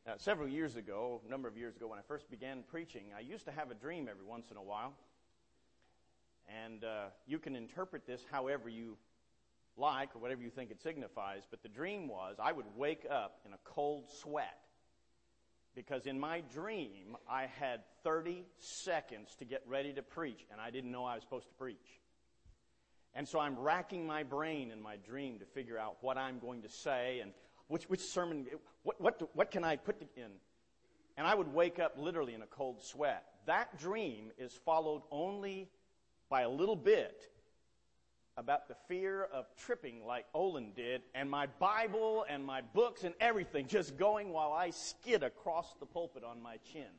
Several years ago, a number of years ago, when I first began preaching, I used to have a dream every once in a while. And you can interpret this however you like or whatever you think it signifies. But the dream was I would wake up in a cold sweat. Because in my dream, I had 30 seconds to get ready to preach. And I didn't know I was supposed to preach. And so I'm racking my brain in my dream to figure out what I'm going to say and which sermon, what can I put in? And I would wake up literally in a cold sweat. That dream is followed only by a little bit about the fear of tripping like Olin did, and my Bible and my books and everything just going while I skid across the pulpit on my chin.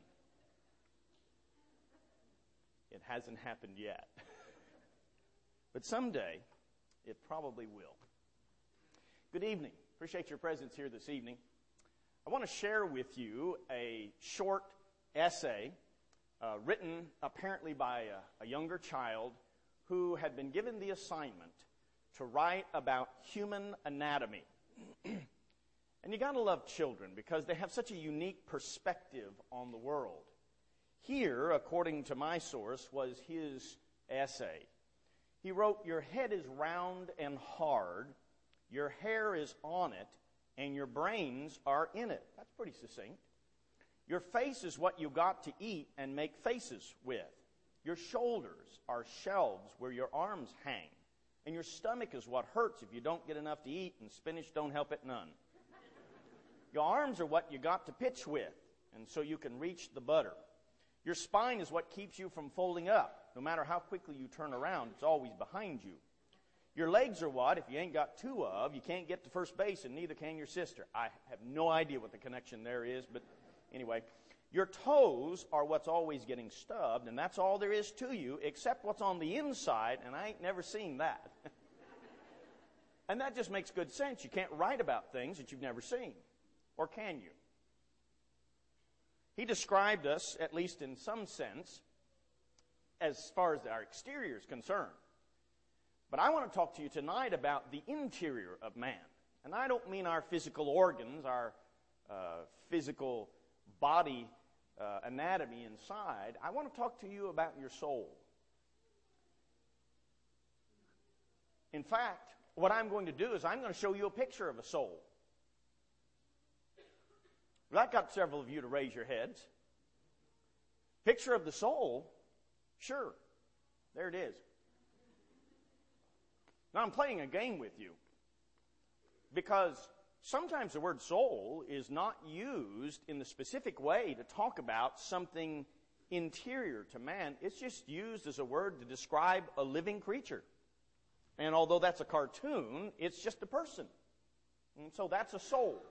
It hasn't happened yet. But someday, it probably will. Good evening. Appreciate your presence here this evening. I want to share with you a short essay written apparently by a younger child who had been given the assignment to write about human anatomy. And you got to love children because they have such a unique perspective on the world. Here, according to my source, was his essay. He wrote, "Your head is round and hard. Your hair is on it, and your brains are in it." That's pretty succinct. Your face is what you got to eat and make faces with. Your shoulders are shelves where your arms hang. And your stomach is what hurts if you don't get enough to eat, and spinach don't help it none. Your arms are what you got to pitch with, and so you can reach the butter. Your spine is what keeps you from folding up. No matter how quickly you turn around, it's always behind you. Your legs are what, if you ain't got two of, you can't get to first base, and neither can your sister. I have no idea what the connection there is, but anyway. Your toes are what's always getting stubbed, and that's all there is to you, except what's on the inside, and I ain't never seen that. And that just makes good sense. You can't write about things that you've never seen. Or can you? He described us, at least in some sense, as far as our exterior is concerned. But I want to talk to you tonight about the interior of man. And I don't mean our physical organs, our physical body anatomy inside. I want to talk to you about your soul. In fact, what I'm going to do is I'm going to show you a picture of a soul. Well, that got several of you to raise your heads. Picture of the soul? Sure. There it is. Now, I'm playing a game with you because sometimes the word soul is not used in the specific way to talk about something interior to man. It's just used as a word to describe a living creature. And although that's a cartoon, it's just a person. And so that's a soul.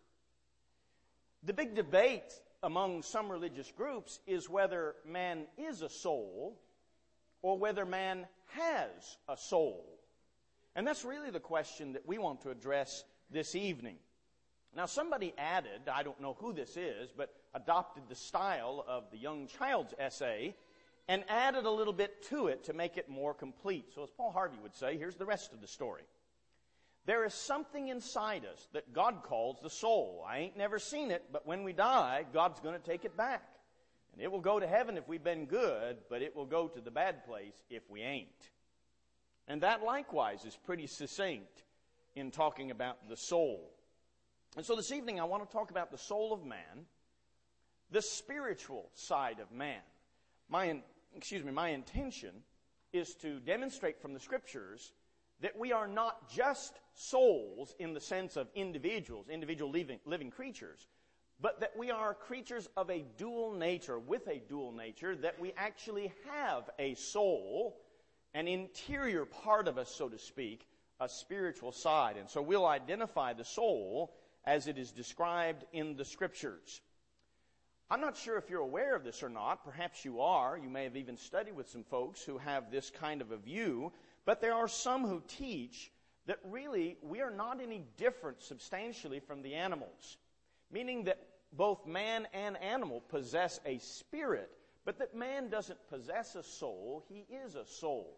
The big debate among some religious groups is whether man is a soul or whether man has a soul. And that's really the question that we want to address this evening. Now, somebody added, I don't know who this is, but adopted the style of the young child's essay and added a little bit to it to make it more complete. So as Paul Harvey would say, here's the rest of the story. There is something inside us that God calls the soul. I ain't never seen it, but when we die, God's going to take it back. And it will go to heaven if we've been good, but it will go to the bad place if we ain't. And that likewise is pretty succinct in talking about the soul. And so this evening I want to talk about the soul of man, the spiritual side of man. My intention is to demonstrate from the Scriptures that we are not just souls in the sense of individual living creatures, but that we are creatures of a dual nature, with a dual nature, that we actually have a soul, an interior part of us, so to speak, a spiritual side. And so we'll identify the soul as it is described in the Scriptures. I'm not sure if you're aware of this or not. Perhaps you are. You may have even studied with some folks who have this kind of a view. But there are some who teach that really we are not any different substantially from the animals. Meaning that both man and animal possess a spirit, but that man doesn't possess a soul, he is a soul.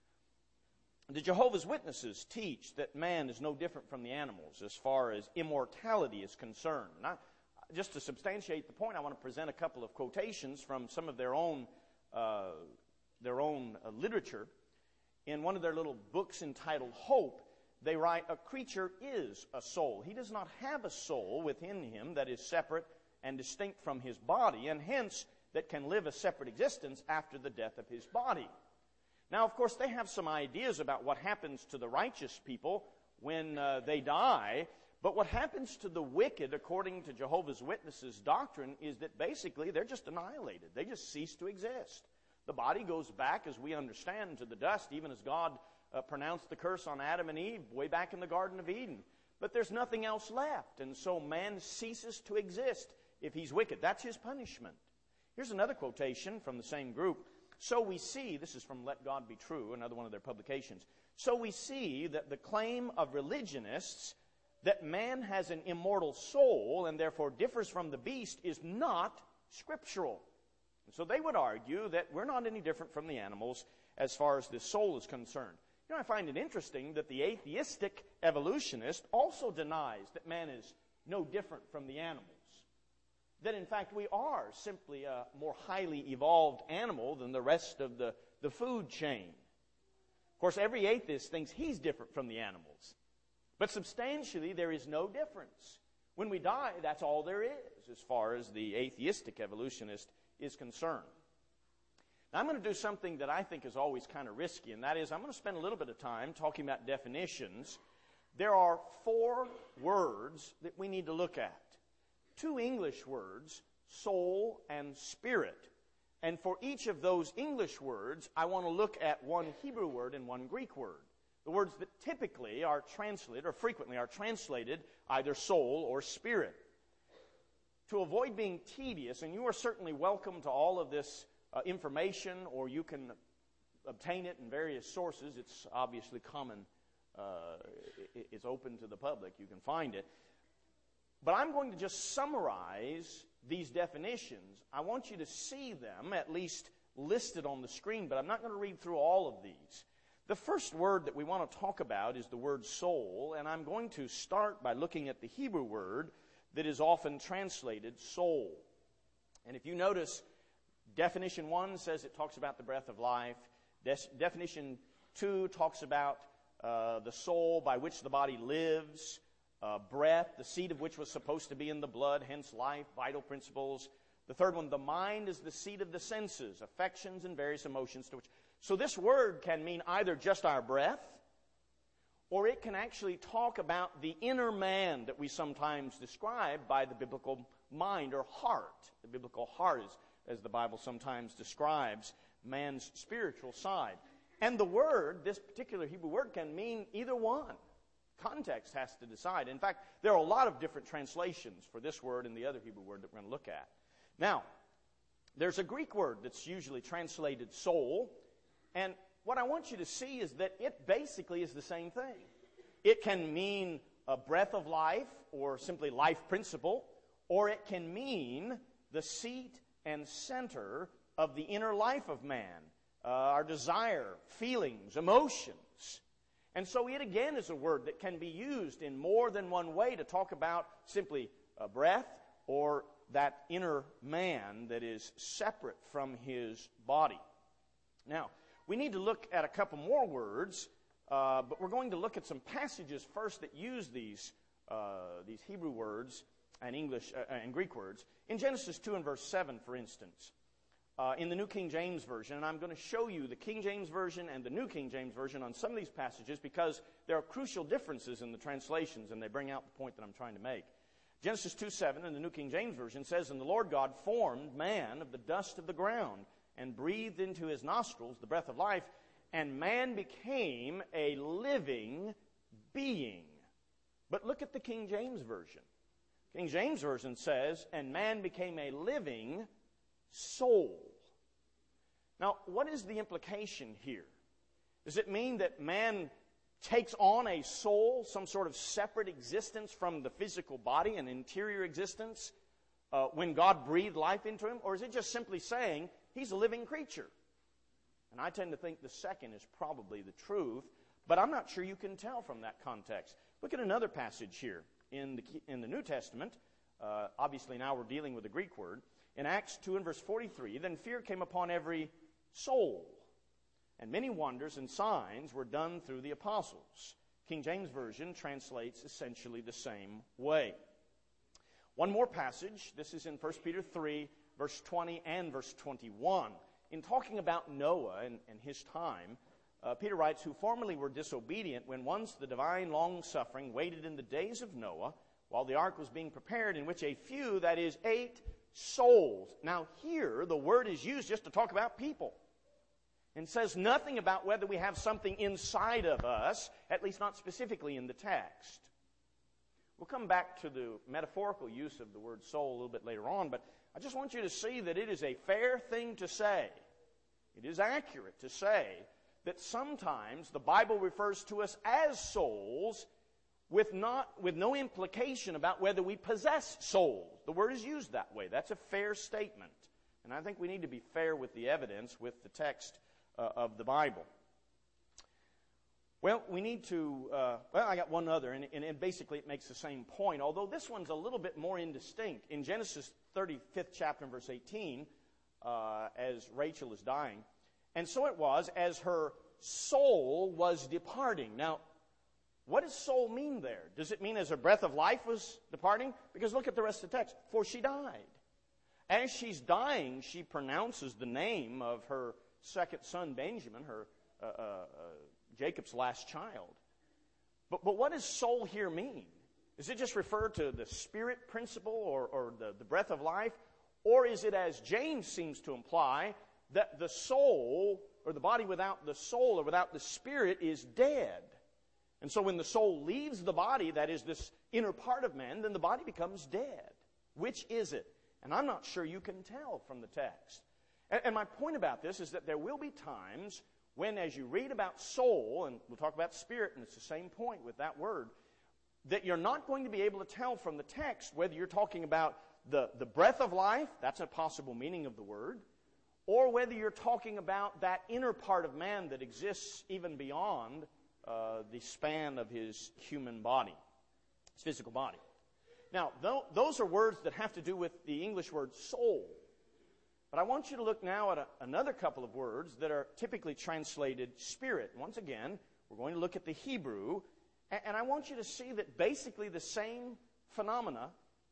The Jehovah's Witnesses teach that man is no different from the animals as far as immortality is concerned. Just to substantiate the point, I want to present a couple of quotations from some of their own literature. In one of their little books entitled Hope, they write, "A creature is a soul. He does not have a soul within him that is separate and distinct from his body, and hence that can live a separate existence after the death of his body." Now, of course, they have some ideas about what happens to the righteous people when they die, but what happens to the wicked, according to Jehovah's Witnesses' doctrine, is that basically they're just annihilated. They just cease to exist. The body goes back, as we understand, to the dust, even as God pronounced the curse on Adam and Eve way back in the Garden of Eden. But there's nothing else left, and so man ceases to exist if he's wicked. That's his punishment. Here's another quotation from the same group. "So we see," this is from Let God Be True, another one of their publications, "so we see that the claim of religionists that man has an immortal soul and therefore differs from the beast is not scriptural." And so they would argue that we're not any different from the animals as far as this soul is concerned. I find it interesting that the atheistic evolutionist also denies that man is no different from the animals. That in fact we are simply a more highly evolved animal than the rest of the food chain. Of course, every atheist thinks he's different from the animals. But substantially, there is no difference. When we die, that's all there is as far as the atheistic evolutionist is concerned. Now, I'm going to do something that I think is always kind of risky, and that is I'm going to spend a little bit of time talking about definitions. There are 4 words that we need to look at. 2 English words, soul and spirit. And for each of those English words, I want to look at 1 Hebrew word and 1 Greek word. The words that typically are translated, or frequently are translated, either soul or spirit. To avoid being tedious, and you are certainly welcome to all of this information, or you can obtain it in various sources. It's obviously common. It's open to the public. You can find it. But I'm going to just summarize these definitions. I want you to see them, at least listed on the screen, but I'm not going to read through all of these. The first word that we want to talk about is the word soul, and I'm going to start by looking at the Hebrew word that is often translated soul. And if you notice, definition 1 says it talks about the breath of life. Definition 2 talks about the soul by which the body lives, breath, the seat of which was supposed to be in the blood, hence life, vital principles. The third one, the mind is the seat of the senses, affections and various emotions to which. So this word can mean either just our breath, or it can actually talk about the inner man that we sometimes describe by the biblical mind or heart. The biblical heart is, as the Bible sometimes describes, man's spiritual side. And the word, this particular Hebrew word, can mean either one. Context has to decide. In fact, there are a lot of different translations for this word and the other Hebrew word that we're going to look at. Now, there's a Greek word that's usually translated soul, and what I want you to see is that it basically is the same thing. It can mean a breath of life or simply life principle, or it can mean the seat and center of the inner life of man, our desire, feelings, emotions. And so it again is a word that can be used in more than one way to talk about simply a breath or that inner man that is separate from his body. Now, we need to look at a couple more words, but we're going to look at some passages first that use these Hebrew words and English and Greek words. In Genesis 2 and verse 7, for instance, in the New King James Version, and I'm going to show you the King James Version and the New King James Version on some of these passages because there are crucial differences in the translations and they bring out the point that I'm trying to make. Genesis 2:7 in the New King James Version says, "And the Lord God formed man of the dust of the ground and breathed into his nostrils the breath of life, and man became a living being." But look at the King James Version. King James Version says, "And man became a living soul." Now, what is the implication here? Does it mean that man takes on a soul, some sort of separate existence from the physical body, an interior existence, when God breathed life into him? Or is it just simply saying he's a living creature? And I tend to think the second is probably the truth, but I'm not sure you can tell from that context. Look at another passage here in the New Testament, Obviously now we're dealing with the Greek word. In Acts 2 and verse 43, then fear came upon every soul, and many wonders and signs were done through the apostles. King James Version translates essentially the same way. One more passage. This is in 1 Peter 3, verse 20 and verse 21. In talking about Noah and his time, Peter writes, who formerly were disobedient when once the divine long-suffering waited in the days of Noah while the ark was being prepared, in which a few, that is 8 souls. Now here, the word is used just to talk about people. And says nothing about whether we have something inside of us, at least not specifically in the text. We'll come back to the metaphorical use of the word soul a little bit later on, but I just want you to see that it is a fair thing to say. It is accurate to say that sometimes the Bible refers to us as souls with no implication about whether we possess souls. The word is used that way. That's a fair statement. And I think we need to be fair with the evidence, with the text of the Bible. Well, we need to, I got one other, and basically it makes the same point, although this one's a little bit more indistinct. In Genesis 35th chapter and verse 18, as Rachel is dying, and so it was as her soul was departing. Now, what does soul mean there? Does it mean as her breath of life was departing? Because look at the rest of the text. For she died. As she's dying, she pronounces the name of her second son, Benjamin, her Jacob's last child. But what does soul here mean? Does it just refer to the spirit principle or the breath of life? Or is it, as James seems to imply, that the soul, or the body without the soul or without the spirit, is dead? And so when the soul leaves the body, that is this inner part of man, then the body becomes dead. Which is it? And I'm not sure you can tell from the text. And my point about this is that there will be times when, as you read about soul, and we'll talk about spirit, and it's the same point with that word, that you're not going to be able to tell from the text whether you're talking about the breath of life, that's a possible meaning of the word, or whether you're talking about that inner part of man that exists even beyond the span of his human body, his physical body. Now, those are words that have to do with the English word soul. But I want you to look now at another couple of words that are typically translated spirit. Once again, we're going to look at the Hebrew, and I want you to see that basically the same phenomenon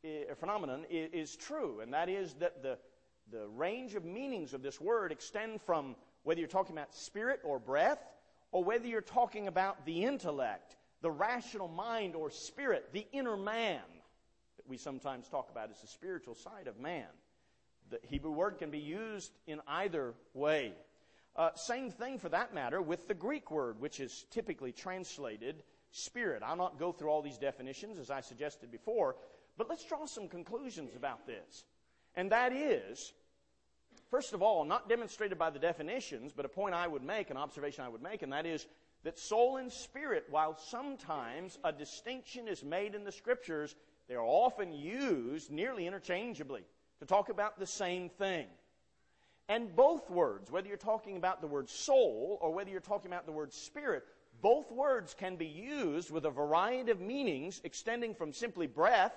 is true, and that is that the range of meanings of this word extend from whether you're talking about spirit or breath, or whether you're talking about the intellect, the rational mind or spirit, the inner man that we sometimes talk about as the spiritual side of man. The Hebrew word can be used in either way. Same thing for that matter with the Greek word, which is typically translated spirit. I'll not go through all these definitions as I suggested before, but let's draw some conclusions about this. And that is, first of all, not demonstrated by the definitions, but a point I would make, an observation I would make, and that is that soul and spirit, while sometimes a distinction is made in the Scriptures, they are often used nearly interchangeably to talk about the same thing. And both words, whether you're talking about the word soul or whether you're talking about the word spirit, both words can be used with a variety of meanings extending from simply breath,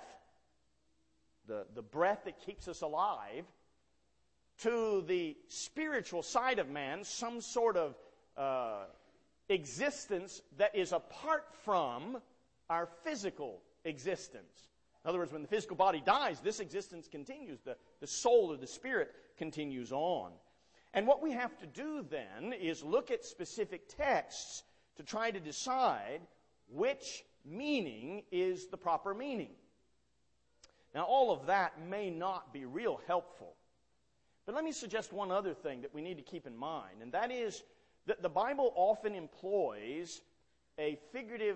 the breath that keeps us alive, to the spiritual side of man, some sort of existence that is apart from our physical existence. In other words, when the physical body dies, this existence continues. The soul or the spirit continues on. And what we have to do then is look at specific texts to try to decide which meaning is the proper meaning. Now, all of that may not be real helpful. But let me suggest one other thing that we need to keep in mind, and that is that the Bible often employs a figure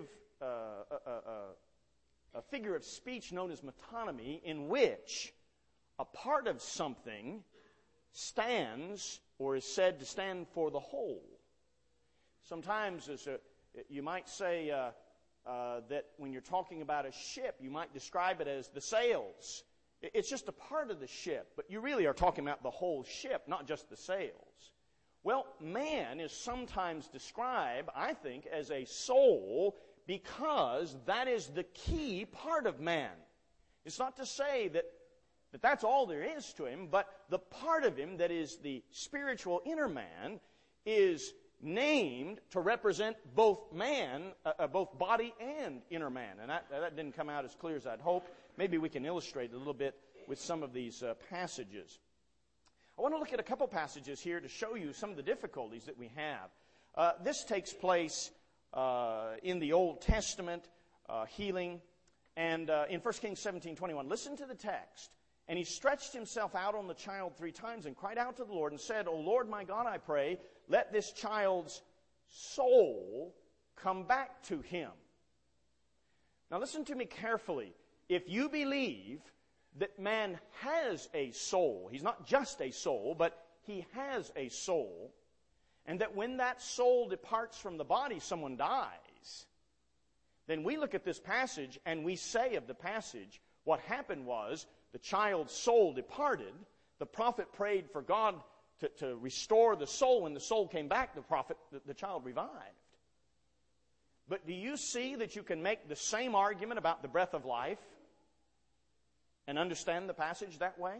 of speech known as metonymy, in which a part of something stands or is said to stand for the whole. Sometimes you might say that when you're talking about a ship, you might describe it as the sails. It's just a part of the ship, but you really are talking about the whole ship, not just the sails. Well, man is sometimes described, I think, as a soul because that is the key part of man. It's not to say that that's all there is to him, but the part of him that is the spiritual inner man is named to represent both both body and inner man. And that didn't come out as clear as I'd hoped. Maybe we can illustrate a little bit with some of these passages. I want to look at a couple passages here to show you some of the difficulties that we have. This takes place in the Old Testament, healing, and in 1 Kings 17:21. Listen to the text. And he stretched himself out on the child 3 times and cried out to the Lord and said, O Lord my God, I pray, let this child's soul come back to him. Now listen to me carefully. If you believe that man has a soul, he's not just a soul, but he has a soul, and that when that soul departs from the body, someone dies, then we look at this passage and we say of the passage, what happened was the child's soul departed. The prophet prayed for God to restore the soul. When the soul came back, the child revived. But do you see that you can make the same argument about the breath of life and understand the passage that way?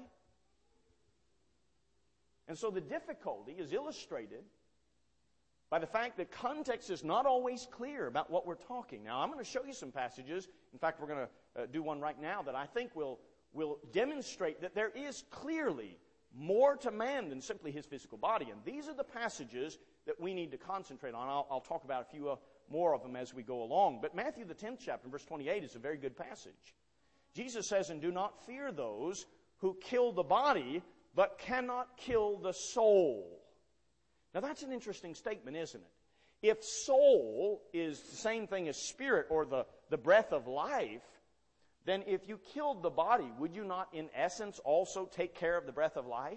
And so the difficulty is illustrated by the fact that context is not always clear about what we're talking. Now, I'm going to show you some passages. In fact, we're going to do one right now that I think will demonstrate that there is clearly more to man than simply his physical body. And these are the passages that we need to concentrate on. I'll talk about a few more of them as we go along. But Matthew, the 10th chapter, verse 28, is a very good passage. Jesus says, and do not fear those who kill the body, but cannot kill the soul. Now that's an interesting statement, isn't it? If soul is the same thing as spirit or the breath of life, then if you killed the body, would you not in essence also take care of the breath of life?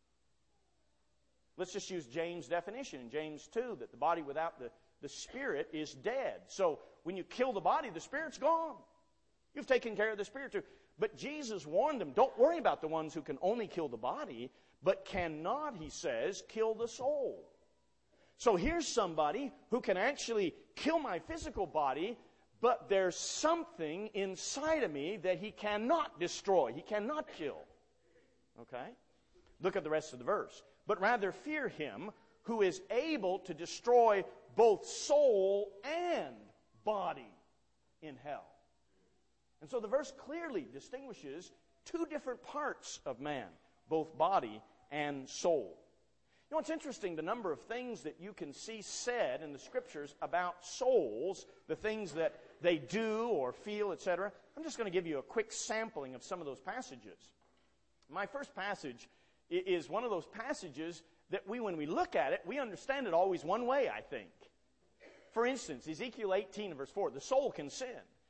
Let's just use James' definition in James 2, that the body without the spirit is dead. So when you kill the body, the spirit's gone. You've taken care of the spirit too. But Jesus warned them, don't worry about the ones who can only kill the body, but cannot, he says, kill the soul. So here's somebody who can actually kill my physical body, but there's something inside of me that he cannot destroy. He cannot kill. Okay? Look at the rest of the verse. But rather fear him who is able to destroy both soul and body in hell. And so the verse clearly distinguishes two different parts of man, both body and soul. You know, it's interesting the number of things that you can see said in the Scriptures about souls, the things that they do or feel, etc. I'm just going to give you a quick sampling of some of those passages. My first passage is one of those passages that when we look at it, we understand it always one way, I think. For instance, Ezekiel 18, verse 4, the soul can sin.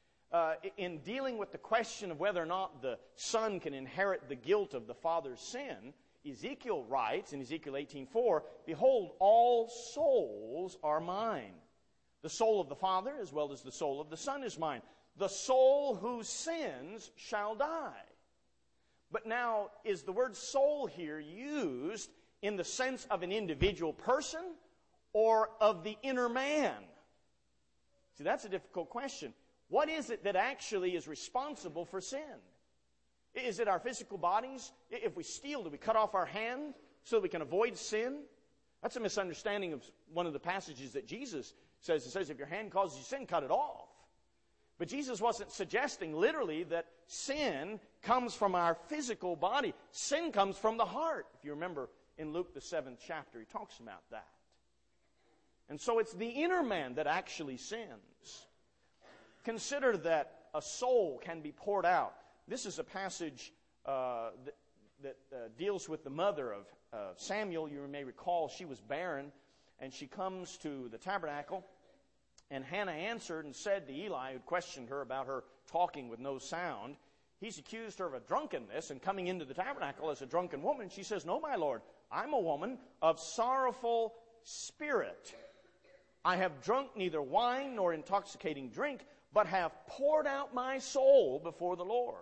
In dealing with the question of whether or not the son can inherit the guilt of the father's sin, Ezekiel writes in Ezekiel 18:4, behold, all souls are mine. The soul of the father as well as the soul of the son is mine. The soul who sins shall die. But now, is the word soul here used in the sense of an individual person or of the inner man? See, that's a difficult question. What is it that actually is responsible for sin? Is it our physical bodies? If we steal, do we cut off our hand so that we can avoid sin? That's a misunderstanding of one of the passages that Jesus says. It says, if your hand causes you sin, cut it off. But Jesus wasn't suggesting literally that sin comes from our physical body. Sin comes from the heart. If you remember in Luke the 7th chapter, he talks about that. And so it's the inner man that actually sins. Consider that a soul can be poured out. This is a passage that deals with the mother of Samuel. You may recall she was barren, and she comes to the tabernacle. And Hannah answered and said to Eli, who questioned her about her talking with no sound, he's accused her of drunkenness and coming into the tabernacle as a drunken woman. She says, no, my Lord, I'm a woman of sorrowful spirit. I have drunk neither wine nor intoxicating drink, but have poured out my soul before the Lord.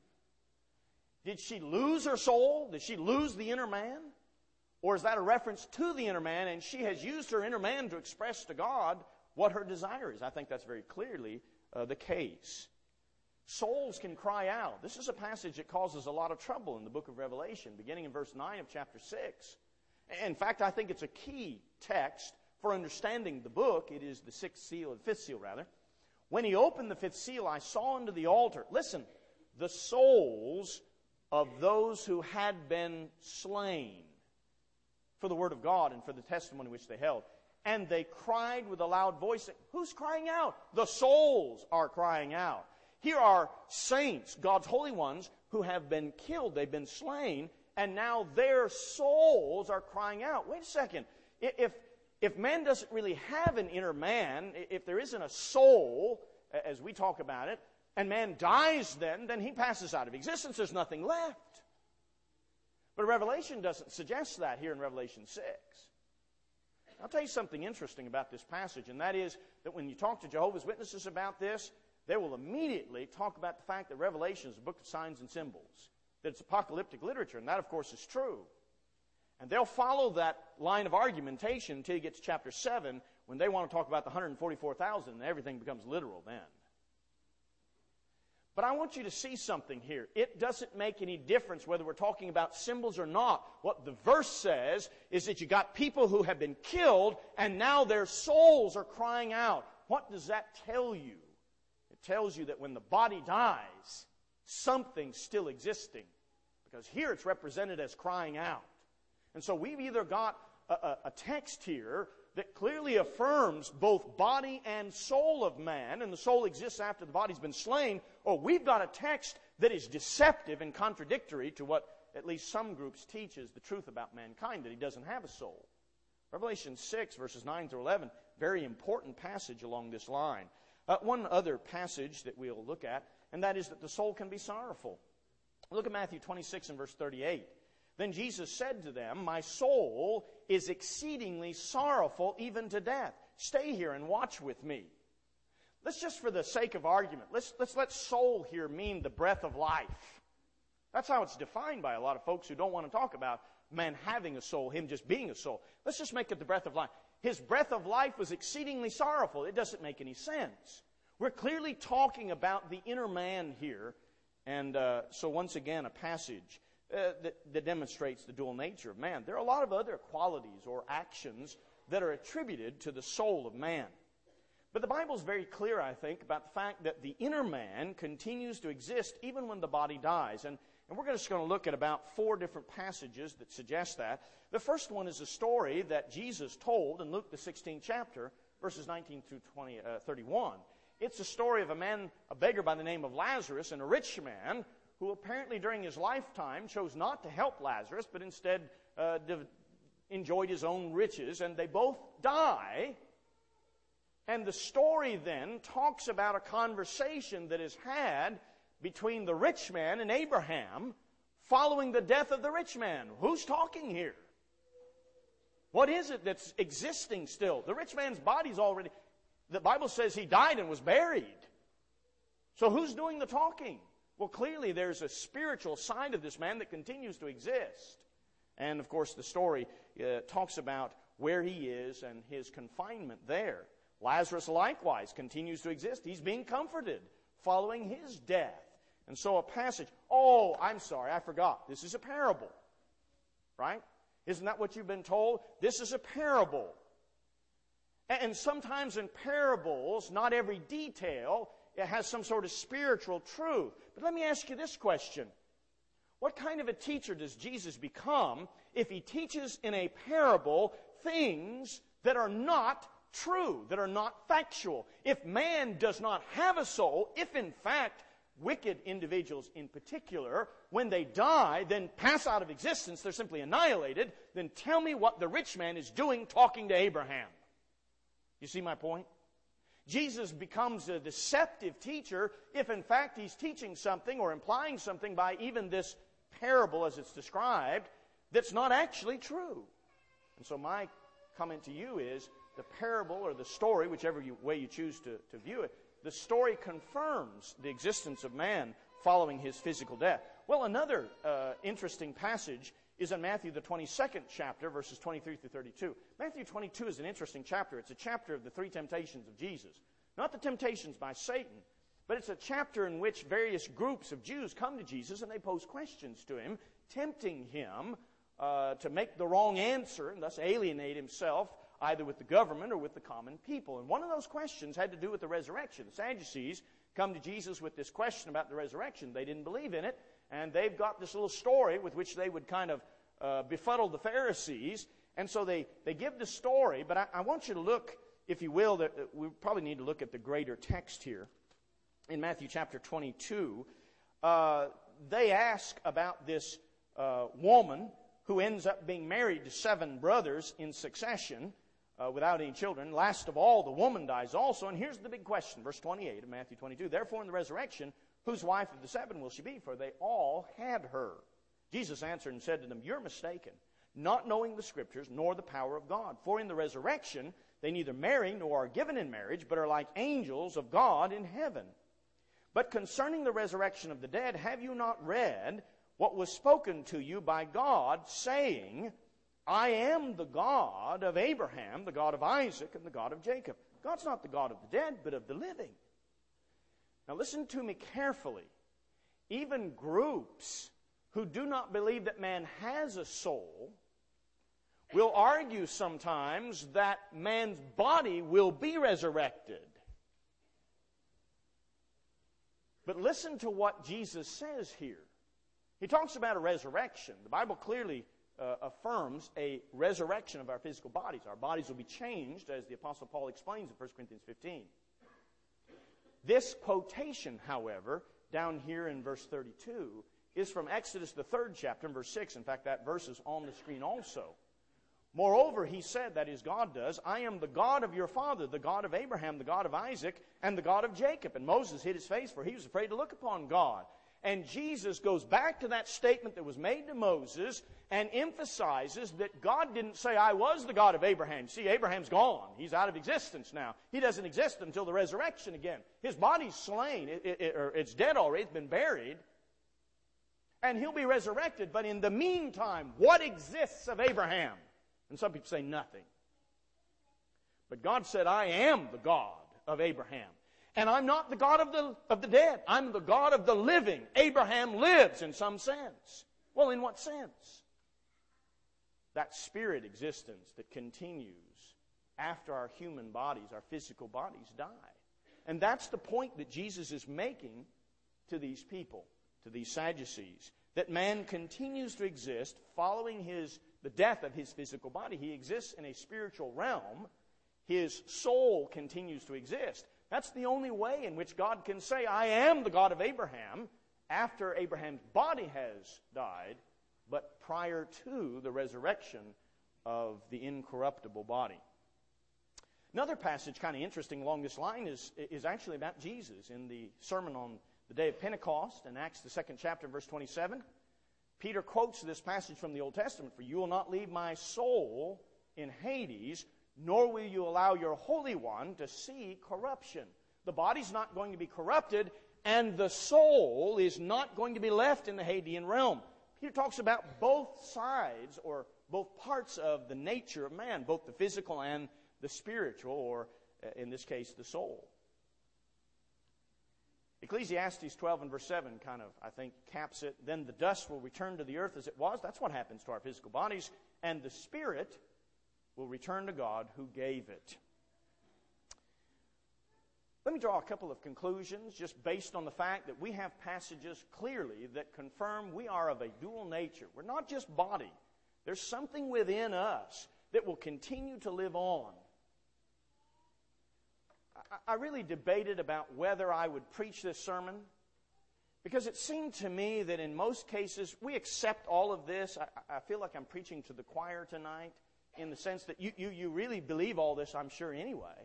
Did she lose her soul? Did she lose the inner man? Or is that a reference to the inner man, and she has used her inner man to express to God what her desire is? I think that's very clearly the case. Souls can cry out. This is a passage that causes a lot of trouble in the book of Revelation, beginning in verse 9 of chapter 6. In fact, I think it's a key text for understanding the book. It is the fifth seal rather. When he opened the fifth seal, I saw under the altar, listen, the souls of those who had been slain for the word of God and for the testimony which they held. And they cried with a loud voice. Who's crying out? The souls are crying out. Here are saints, God's holy ones, who have been killed. They've been slain, and now their souls are crying out. Wait a second. If man doesn't really have an inner man, if there isn't a soul, as we talk about it, and man dies then he passes out of existence. There's nothing left. But Revelation doesn't suggest that here in Revelation 6. I'll tell you something interesting about this passage, and that is that when you talk to Jehovah's Witnesses about this, they will immediately talk about the fact that Revelation is a book of signs and symbols, that it's apocalyptic literature, and that, of course, is true. And they'll follow that line of argumentation until you get to chapter 7, when they want to talk about the 144,000, and everything becomes literal then. But I want you to see something here. It doesn't make any difference whether we're talking about symbols or not. What the verse says is that you got people who have been killed, and now their souls are crying out. What does that tell you? It tells you that when the body dies, something's still existing. Because here it's represented as crying out. And so we've either got a text here that clearly affirms both body and soul of man, and the soul exists after the body's been slain, or we've got a text that is deceptive and contradictory to what at least some groups teach is the truth about mankind, that he doesn't have a soul. Revelation 6, verses 9 through 11, very important passage along this line. One other passage that we'll look at, and that is that the soul can be sorrowful. Look at Matthew 26 and verse 38. Then Jesus said to them, my soul is exceedingly sorrowful even to death. Stay here and watch with me. Let's just for the sake of argument, let's let soul here mean the breath of life. That's how it's defined by a lot of folks who don't want to talk about man having a soul, him just being a soul. Let's just make it the breath of life. His breath of life was exceedingly sorrowful. It doesn't make any sense. We're clearly talking about the inner man here. And so once again, a passage that demonstrates the dual nature of man. There are a lot of other qualities or actions that are attributed to the soul of man. But the Bible is very clear, I think, about the fact that the inner man continues to exist even when the body dies. And we're just going to look at about 4 different passages that suggest that. The first one is a story that Jesus told in Luke the 16th chapter, verses 19 through 31. It's a story of a beggar by the name of Lazarus, and a rich man who apparently during his lifetime chose not to help Lazarus, but instead enjoyed his own riches, and they both die. And the story then talks about a conversation that is had between the rich man and Abraham following the death of the rich man. Who's talking here? What is it that's existing still? The rich man's body's already... The Bible says he died and was buried. So who's doing the talking? Well, clearly there's a spiritual side of this man that continues to exist. And, of course, the story talks about where he is and his confinement there. Lazarus likewise continues to exist. He's being comforted following his death. And so a passage, oh, I'm sorry, I forgot. This is a parable, right? Isn't that what you've been told? This is a parable. And sometimes in parables, not every detail it has some sort of spiritual truth. But let me ask you this question. What kind of a teacher does Jesus become if he teaches in a parable things that are not true, that are not factual? If man does not have a soul, if in fact wicked individuals in particular, when they die, then pass out of existence, they're simply annihilated, then tell me what the rich man is doing talking to Abraham. You see my point? Jesus becomes a deceptive teacher if in fact he's teaching something or implying something by even this parable as it's described that's not actually true. And so my comment to you is the parable or the story, whichever way you choose to view it, the story confirms the existence of man following his physical death. Well, another interesting passage is in Matthew the 22nd chapter, verses 23 through 32. Matthew 22 is an interesting chapter. It's a chapter of the 3 temptations of Jesus. Not the temptations by Satan, But it's a chapter in which various groups of Jews come to Jesus and they pose questions to him, tempting him to make the wrong answer and thus alienate himself either with the government or with the common people. And one of those questions had to do with the resurrection. The Sadducees come to Jesus with this question about the resurrection. They didn't believe in it, and they've got this little story with which they would kind of befuddle the Pharisees. And so they give the story, but I want you to look, if you will, that we probably need to look at the greater text here. In Matthew chapter 22, they ask about this woman who ends up being married to 7 brothers in succession without any children. Last of all, the woman dies also. And here's the big question, verse 28 of Matthew 22. Therefore, in the resurrection, whose wife of the 7 will she be? For they all had her. Jesus answered and said to them, you're mistaken, not knowing the Scriptures nor the power of God. For in the resurrection, they neither marry nor are given in marriage, but are like angels of God in heaven. But concerning the resurrection of the dead, have you not read what was spoken to you by God, saying, I am the God of Abraham, the God of Isaac, and the God of Jacob. God's not the God of the dead, but of the living. Now listen to me carefully. Even groups who do not believe that man has a soul will argue sometimes that man's body will be resurrected. But listen to what Jesus says here. He talks about a resurrection. The Bible clearly affirms a resurrection of our physical bodies. Our bodies will be changed, as the Apostle Paul explains in 1 Corinthians 15. This quotation, however, down here in verse 32, is from Exodus, the 3rd chapter, in verse 6. In fact, that verse is on the screen also. Moreover, he said, that is, God does, I am the God of your father, the God of Abraham, the God of Isaac, and the God of Jacob. And Moses hid his face, for he was afraid to look upon God. And Jesus goes back to that statement that was made to Moses and emphasizes that God didn't say, I was the God of Abraham. See, Abraham's gone. He's out of existence now. He doesn't exist until the resurrection again. His body's slain. It's dead already. It's been buried. And he'll be resurrected. But in the meantime, what exists of Abraham? And some people say nothing. But God said, I am the God of Abraham. And I'm not the God of the dead. I'm the God of the living. Abraham lives in some sense. Well, in what sense? That spirit existence that continues after our human bodies, our physical bodies die. And that's the point that Jesus is making to these people, to these Sadducees, that man continues to exist following the death of his physical body. He exists in a spiritual realm. His soul continues to exist. That's the only way in which God can say, I am the God of Abraham, after Abraham's body has died, but prior to the resurrection of the incorruptible body. Another passage kind of interesting along this line is actually about Jesus. In the sermon on the day of Pentecost, in Acts, the 2nd chapter, verse 27, Peter quotes this passage from the Old Testament, for you will not leave my soul in Hades, nor will you allow your Holy One to see corruption. The body's not going to be corrupted, and the soul is not going to be left in the Hadean realm. Peter talks about both sides, or both parts of the nature of man, both the physical and the spiritual, or in this case, the soul. Ecclesiastes 12 and verse 7 kind of, I think, caps it. Then the dust will return to the earth as it was. That's what happens to our physical bodies. And the spirit will return to God who gave it. Let me draw a couple of conclusions just based on the fact that we have passages clearly that confirm we are of a dual nature. We're not just body. There's something within us that will continue to live on. I really debated about whether I would preach this sermon because it seemed to me that in most cases we accept all of this. I feel like I'm preaching to the choir tonight in the sense that you really believe all this, I'm sure, anyway.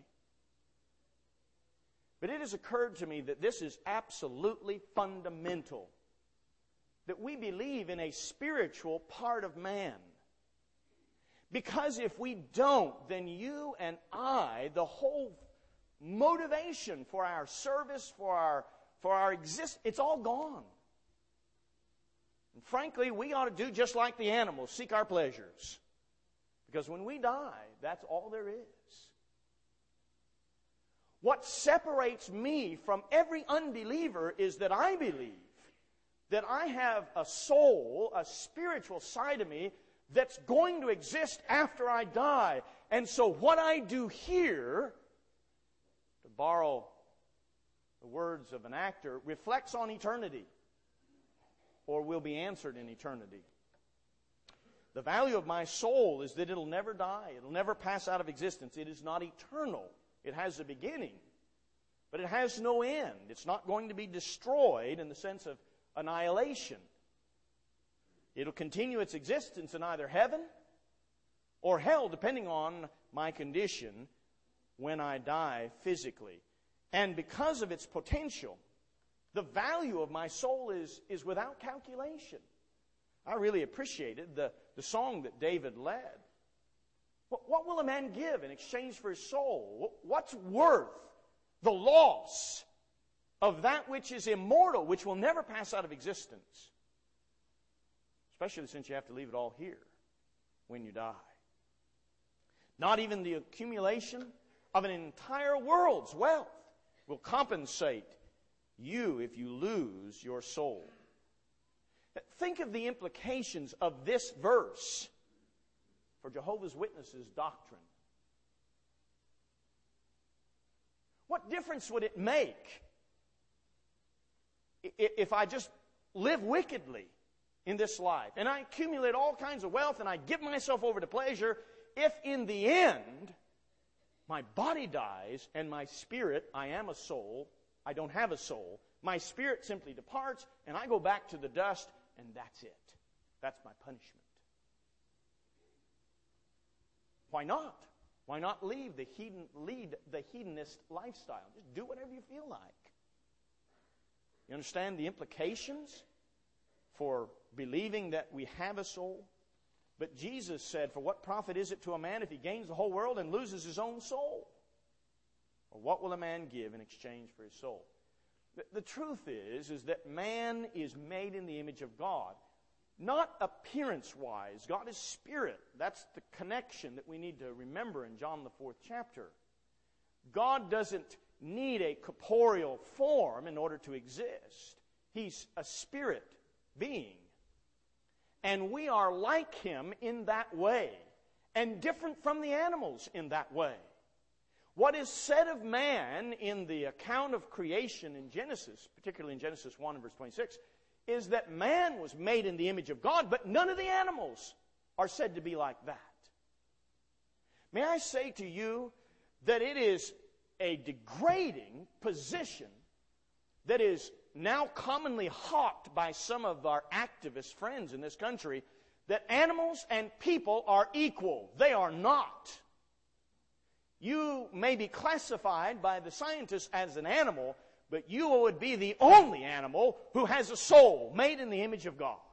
But it has occurred to me that this is absolutely fundamental, that we believe in a spiritual part of man. Because if we don't, then you and I, the whole motivation for our service, for our existence, it's all gone. And frankly, we ought to do just like the animals, seek our pleasures. Because when we die, that's all there is. What separates me from every unbeliever is that I believe that I have a soul, a spiritual side of me that's going to exist after I die. And so what I do here, to borrow the words of an actor, reflects on eternity, or will be answered in eternity. The value of my soul is that it'll never die. It'll never pass out of existence. It is not eternal. It has a beginning, but it has no end. It's not going to be destroyed in the sense of annihilation. It'll continue its existence in either heaven or hell, depending on my condition when I die physically. And because of its potential, the value of my soul is without calculation. I really appreciated the song that David led. What will a man give in exchange for his soul? What's worth the loss of that which is immortal, which will never pass out of existence? Especially since you have to leave it all here when you die. Not even the accumulation of an entire world's wealth will compensate you if you lose your soul. Think of the implications of this verse for Jehovah's Witnesses' doctrine. What difference would it make if I just live wickedly in this life and I accumulate all kinds of wealth and I give myself over to pleasure, if in the end my body dies and my spirit, I am a soul, I don't have a soul, my spirit simply departs and I go back to the dust and that's it. That's my punishment. Why not? Why not lead the hedonist lifestyle? Just do whatever you feel like. You understand the implications for believing that we have a soul? But Jesus said, for what profit is it to a man if he gains the whole world and loses his own soul? Or what will a man give in exchange for his soul? The truth is that man is made in the image of God. Not appearance-wise. God is spirit. That's the connection that we need to remember in John the 4th chapter. God doesn't need a corporeal form in order to exist. He's a spirit being. And we are like Him in that way, and different from the animals in that way. What is said of man in the account of creation in Genesis, particularly in Genesis 1 and verse 26, is that man was made in the image of God, but none of the animals are said to be like that. May I say to you that it is a degrading position that is now commonly hawked by some of our activist friends in this country, that animals and people are equal. They are not. You may be classified by the scientists as an animal, but you would be the only animal who has a soul made in the image of God.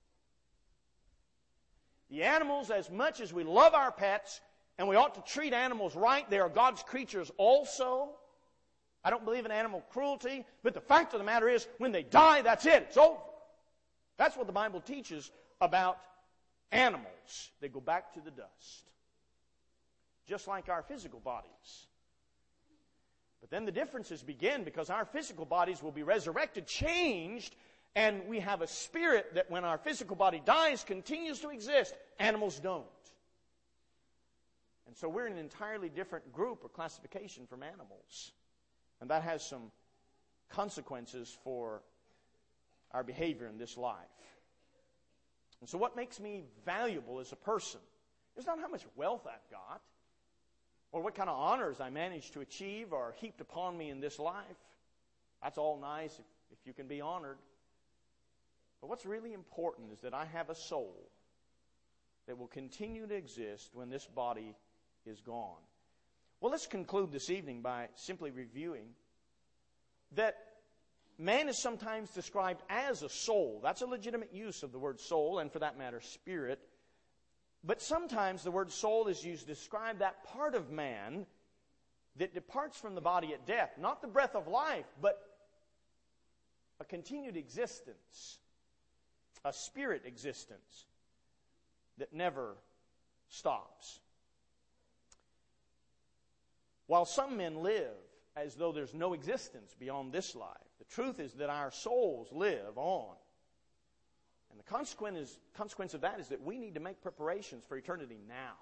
The animals, as much as we love our pets, and we ought to treat animals right, they are God's creatures also. I don't believe in animal cruelty, but the fact of the matter is, when they die, that's it. It's over. That's what the Bible teaches about animals. They go back to the dust. Just like our physical bodies. But then the differences begin because our physical bodies will be resurrected, changed, and we have a spirit that when our physical body dies, continues to exist. Animals don't. And so we're in an entirely different group or classification from animals. And that has some consequences for our behavior in this life. And so what makes me valuable as a person is not how much wealth I've got, or what kind of honors I managed to achieve or heaped upon me in this life. That's all nice if you can be honored. But what's really important is that I have a soul that will continue to exist when this body is gone. Well, let's conclude this evening by simply reviewing that man is sometimes described as a soul. That's a legitimate use of the word soul, and for that matter, spirit. But sometimes the word soul is used to describe that part of man that departs from the body at death. Not the breath of life, but a continued existence. A spirit existence that never stops. While some men live as though there's no existence beyond this life. The truth is that our souls live on. And the consequence of that is that we need to make preparations for eternity now.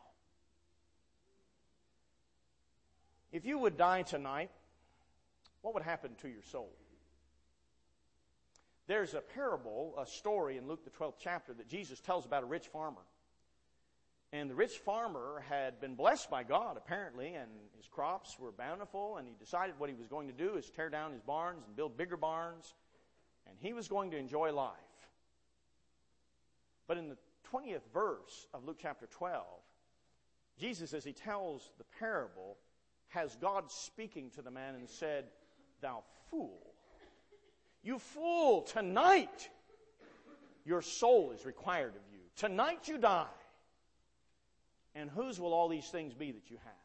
If you would die tonight, what would happen to your soul? There's a parable, a story in Luke the 12th chapter that Jesus tells about a rich farmer. And the rich farmer had been blessed by God, apparently, and his crops were bountiful, and he decided what he was going to do is tear down his barns and build bigger barns, and he was going to enjoy life. But in the 20th verse of Luke chapter 12, Jesus, as he tells the parable, has God speaking to the man and said, "Thou fool, you fool, tonight your soul is required of you. Tonight you die. And whose will all these things be that you have?"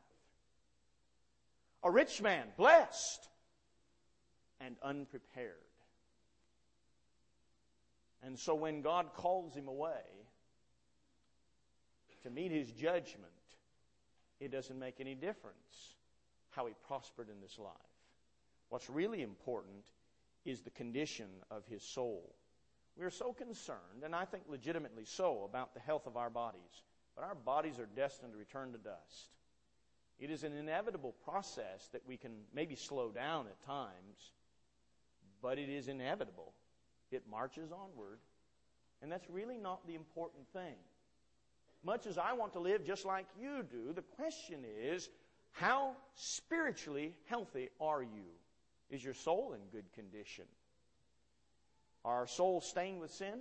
A rich man, blessed and unprepared. And so when God calls him away to meet his judgment, it doesn't make any difference how he prospered in this life. What's really important is the condition of his soul. We're so concerned, and I think legitimately so, about the health of our bodies. But our bodies are destined to return to dust. It is an inevitable process that we can maybe slow down at times, but it is inevitable. It marches onward, and that's really not the important thing. Much as I want to live just like you do, the question is, how spiritually healthy are you? Is your soul in good condition? Are our souls stained with sin?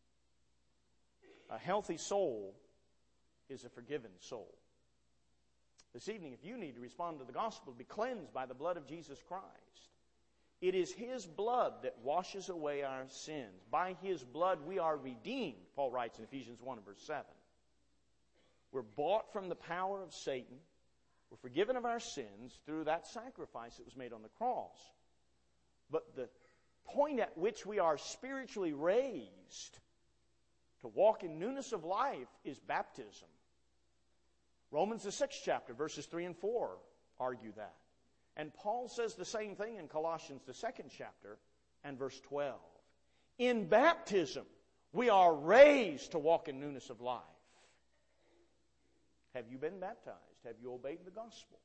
A healthy soul is a forgiven soul. This evening, if you need to respond to the gospel, be cleansed by the blood of Jesus Christ. It is His blood that washes away our sins. By His blood we are redeemed, Paul writes in Ephesians 1 verse 7. We're bought from the power of Satan. We're forgiven of our sins through that sacrifice that was made on the cross. But the point at which we are spiritually raised to walk in newness of life is baptism. Romans the 6th chapter, verses 3 and 4 argue that. And Paul says the same thing in Colossians the 2nd chapter and verse 12. In baptism, we are raised to walk in newness of life. Have you been baptized? Have you obeyed the gospel?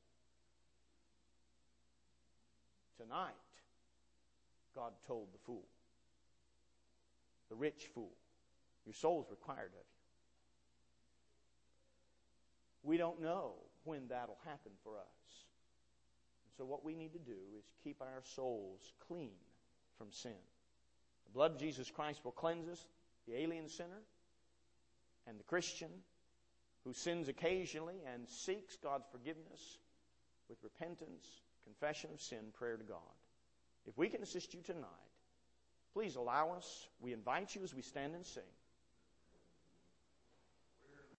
Tonight, God told the fool, the rich fool, your soul is required of you. We don't know when that'll happen for us. And so what we need to do is keep our souls clean from sin. The blood of Jesus Christ will cleanse us, the alien sinner and the Christian who sins occasionally and seeks God's forgiveness with repentance, confession of sin, prayer to God. If we can assist you tonight, please allow us, we invite you as we stand and sing,